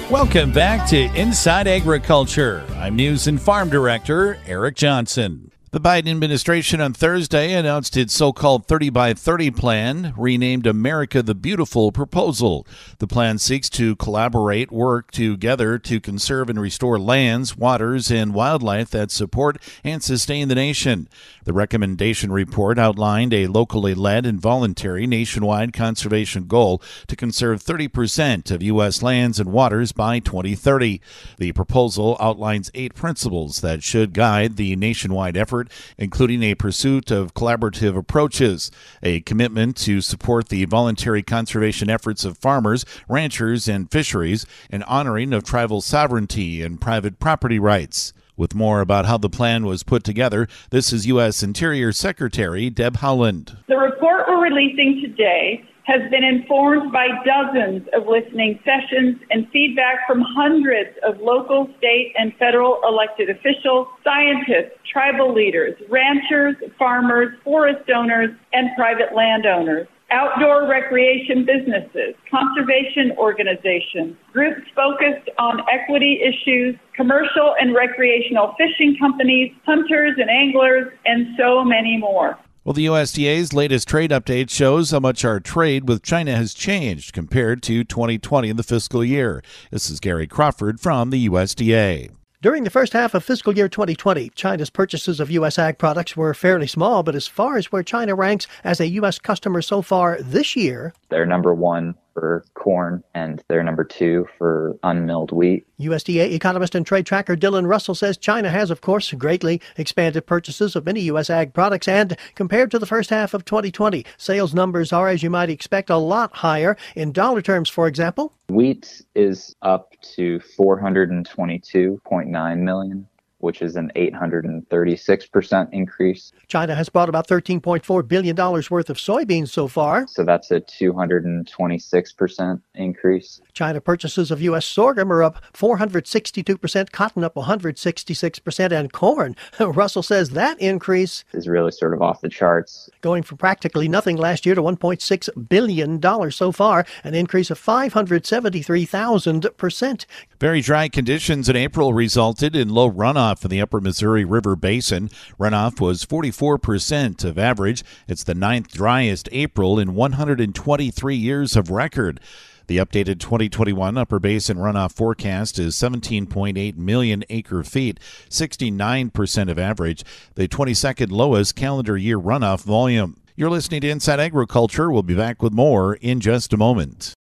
Welcome back to Inside Agriculture. I'm News and Farm Director Eric Johnson. The Biden administration on Thursday announced its so-called 30 by 30 plan, renamed America the Beautiful proposal. The plan seeks to work together to conserve and restore lands, waters, and wildlife that support and sustain the nation. The recommendation report outlined a locally led and voluntary nationwide conservation goal to conserve 30% of U.S. lands and waters by 2030. The proposal outlines 8 principles that should guide the nationwide effort, including a pursuit of collaborative approaches, a commitment to support the voluntary conservation efforts of farmers, ranchers, and fisheries, and honoring of tribal sovereignty and private property rights. With more about how the plan was put together, this is U.S. Interior Secretary Deb Haaland. The report we're releasing today has been informed by dozens of listening sessions and feedback from hundreds of local, state, and federal elected officials, scientists, tribal leaders, ranchers, farmers, forest owners, and private landowners, outdoor recreation businesses, conservation organizations, groups focused on equity issues, commercial and recreational fishing companies, hunters and anglers, and so many more. Well, the USDA's latest trade update shows how much our trade with China has changed compared to 2020 in the fiscal year. This is Gary Crawford from the USDA. During the first half of fiscal year 2020, China's purchases of U.S. ag products were fairly small, but as far as where China ranks as a U.S. customer so far this year, they're number 1 for corn, and they're number 2 for unmilled wheat. USDA economist and trade tracker Dylan Russell says China has, of course, greatly expanded purchases of many U.S. ag products, and compared to the first half of 2020, sales numbers are, as you might expect, a lot higher. In dollar terms, for example, wheat is up to $422.9 million, which is an 836% increase. China has bought about $13.4 billion worth of soybeans so far. So that's a 226% increase. China purchases of U.S. sorghum are up 462%, cotton up 166%, and corn, Russell says that increase is really sort of off the charts. Going from practically nothing last year to $1.6 billion so far, an increase of 573,000%. Very dry conditions in April resulted in low runoff in the upper Missouri River Basin. Runoff was 44% of average. It's the 9th driest April in 123 years of record. The updated 2021 Upper Basin runoff forecast is 17.8 million acre feet, 69% of average, the 22nd lowest calendar year runoff volume. You're listening to Inside Agriculture. We'll be back with more in just a moment.